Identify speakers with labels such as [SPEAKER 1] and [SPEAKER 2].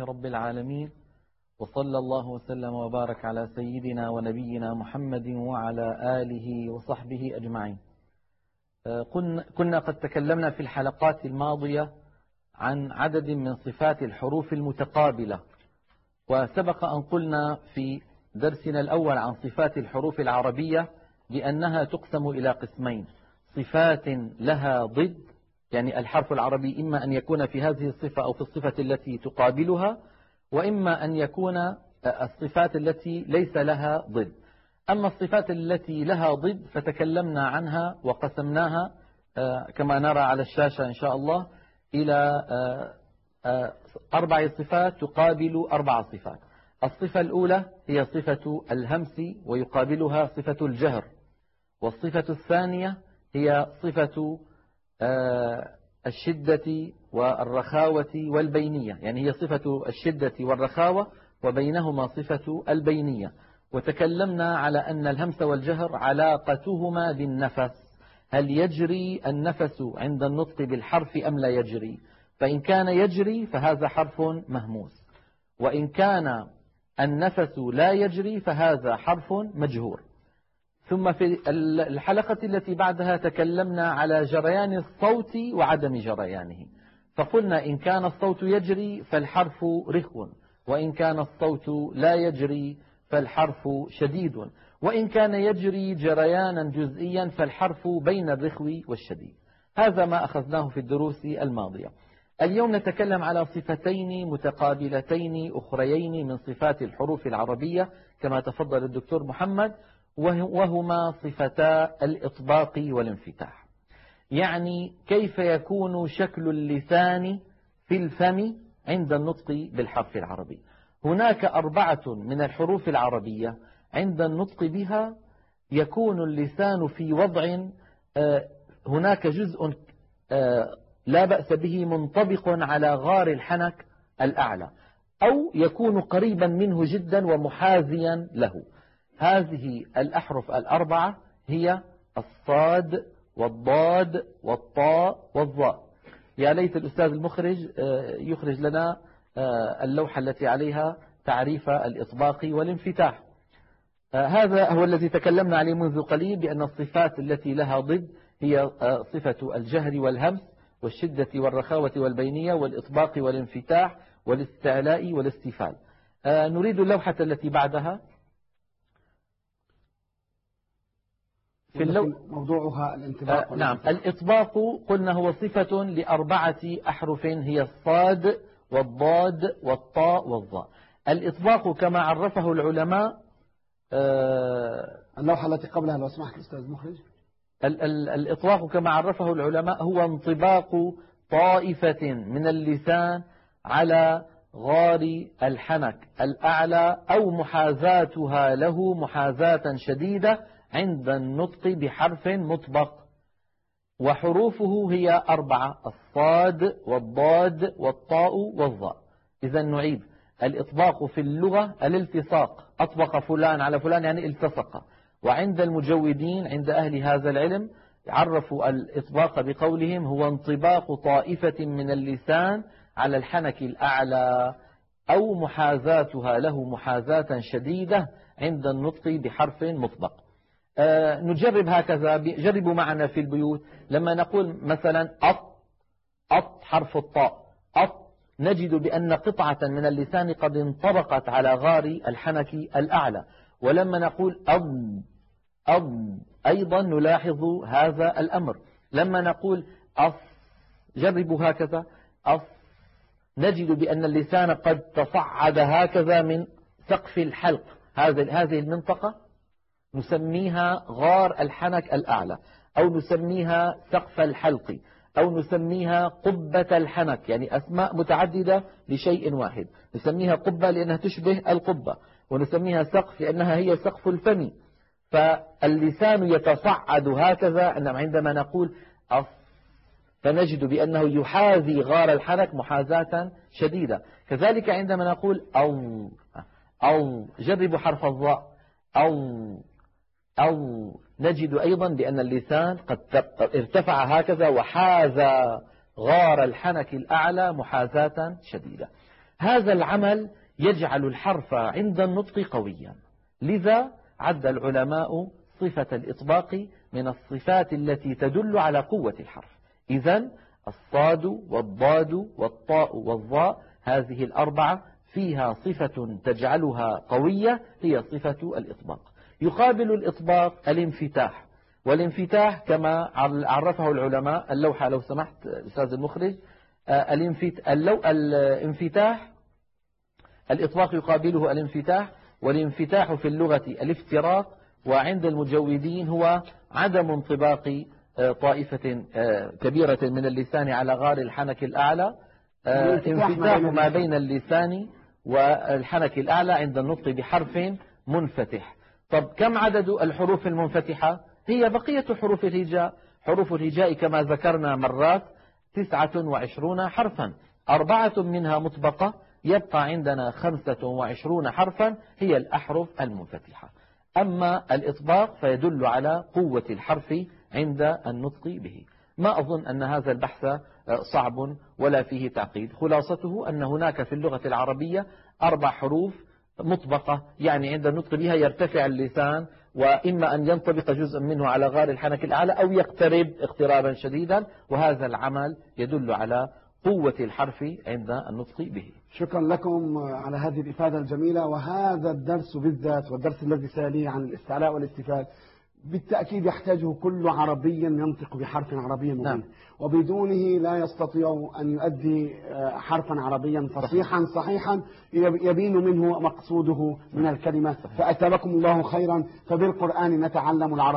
[SPEAKER 1] رب العالمين، وصلى الله وسلم وبارك على سيدنا ونبينا محمد وعلى آله وصحبه أجمعين. كنا قد تكلمنا في الحلقات الماضية عن عدد من صفات الحروف المتقابلة، وسبق أن قلنا في درسنا الأول عن صفات الحروف العربية بأنها تقسم إلى قسمين: صفات لها ضد، يعني الحرف العربي إما أن يكون في هذه الصفة أو في الصفة التي تقابلها، وإما أن يكون الصفات التي ليس لها ضد. أما الصفات التي لها ضد فتكلمنا عنها وقسمناها كما نرى على الشاشة إن شاء الله إلى 4 صفات تقابل 4 صفات. الصفة الأولى هي صفة الهمس ويقابلها صفة الجهر، والصفة الثانية هي صفة الشدة والرخاوة والبينية، يعني هي صفة الشدة والرخاوة وبينهما صفة البينية. وتكلمنا على أن الهمس والجهر علاقتهما بالنفس، هل يجري النفس عند النطق بالحرف أم لا يجري؟ فإن كان يجري فهذا حرف مهموس، وإن كان النفس لا يجري فهذا حرف مجهور. ثم في الحلقة التي بعدها تكلمنا على جريان الصوت وعدم جريانه، فقلنا إن كان الصوت يجري فالحرف رخو، وإن كان الصوت لا يجري فالحرف شديد، وإن كان يجري جريانا جزئيا فالحرف بين الرخو والشديد. هذا ما أخذناه في الدروس الماضية. اليوم نتكلم على صفتين متقابلتين أخريين من صفات الحروف العربية كما تفضل الدكتور محمد، وهما صفتا الإطباق والانفتاح. يعني كيف يكون شكل اللسان في الفم عند النطق بالحرف العربي. هناك 4 من الحروف العربية عند النطق بها يكون اللسان في وضع هناك جزء لا بأس به منطبق على غار الحنك الأعلى، أو يكون قريبا منه جدا ومحاذيا له. هذه الأحرف 4 هي الصاد والضاد والطاء والظاء. يا ليت الأستاذ المخرج يخرج لنا اللوحة التي عليها تعريف الإطباق والانفتاح. هذا هو الذي تكلمنا عليه منذ قليل، بأن الصفات التي لها ضد هي صفة الجهر والهمس والشدة والرخاوة والبينية والإطباق والانفتاح والاستعلاء والاستفال. نريد اللوحة التي بعدها.
[SPEAKER 2] في موضوعها الانطباق.
[SPEAKER 1] نعم، الإطباق قلنا هو صفة ل4 أحرف هي الصاد والضاد والطاء والظاء. الإطباق كما عرفه العلماء،
[SPEAKER 2] اللوحة التي قبلها لو سمحت أستاذ مخرج.
[SPEAKER 1] الإطباق كما عرفه العلماء هو انطباق طائفة من اللسان على غار الحنك الأعلى أو محاذاتها له محاذاة شديدة عند النطق بحرف مطبق. وحروفه هي 4: الصاد والضاد والطاء والظاء. إذا نعيد: الإطباق في اللغة الالتصاق، أطبق فلان على فلان يعني التصق. وعند المجودين عند أهل هذا العلم عرفوا الإطباق بقولهم هو انطباق طائفة من اللسان على الحنك الأعلى أو محاذاتها له محاذاة شديدة عند النطق بحرف مطبق. نجرب هكذا، جربوا معنا في البيوت. لما نقول مثلا أط حرف الطاء أط، نجد بأن قطعة من اللسان قد انطبقت على غار الحنك الأعلى. ولما نقول أض أيضا نلاحظ هذا الأمر. لما نقول أص، جربوا هكذا أص، نجد بأن اللسان قد تصعد هكذا من سقف الحلق. هذه المنطقة نسميها غار الحنك الأعلى، أو نسميها سقف الحلق، أو نسميها قبة الحنك، يعني أسماء متعددة لشيء واحد. نسميها قبة لأنها تشبه القبة، ونسميها سقف لأنها هي سقف الفم. فاللسان يتصعد هكذا عندما نقول أص، فنجد بأنه يحاذي غار الحنك محاذاة شديدة. كذلك عندما نقول أو جربوا حرف الظاء أو نجد أيضا بأن اللسان قد ارتفع هكذا وحاذى غار الحنك الأعلى محاذاة شديدة. هذا العمل يجعل الحرف عند النطق قويا. لذا عد العلماء صفة الإطباق من الصفات التي تدل على قوة الحرف. إذن الصاد والضاد والطاء والظاء هذه الأربعة فيها صفة تجعلها قوية، هي صفة الإطباق. يقابل الإطباق الانفتاح، والانفتاح كما عرفه العلماء. اللوحة لو سمحت أستاذ المخرج. الانفتاح، الإطباق يقابله الانفتاح، والانفتاح في اللغة الافتراق، وعند المجودين هو عدم انطباق طائفة كبيرة من اللسان على غار الحنك الأعلى، انفتاح ما بين اللسان والحنك الأعلى عند النطق بحرف منفتح. طب كم عدد الحروف المنفتحة؟ هي بقية حروف الهجاء. حروف الهجاء كما ذكرنا مرات 29 حرفا، 4 منها مطبقة، يبقى عندنا 25 حرفا هي الأحرف المنفتحة. أما الإطباق فيدل على قوة الحرف عند النطق به. ما أظن أن هذا البحث صعب ولا فيه تعقيد. خلاصته أن هناك في اللغة العربية 4 حروف مطبقة، يعني عند النطق بها يرتفع اللسان، وإما أن ينطبق جزء منه على غار الحنك الأعلى أو يقترب اقترابا شديدا، وهذا العمل يدل على قوة الحرف عند النطق به.
[SPEAKER 2] شكرا لكم على هذه الإفادة الجميلة. وهذا الدرس بالذات والدرس الذي سيليه عن الاستعلاء والاستفال بالتأكيد يحتاجه كل عربي ينطق بحرف عربي مبين. نعم. وبدونه لا يستطيع أن يؤدي حرفا عربيا فصيحا صحيحا يبين منه مقصوده من الكلمة. فأتابكم الله خيرا. فبالقرآن نتعلم العربية.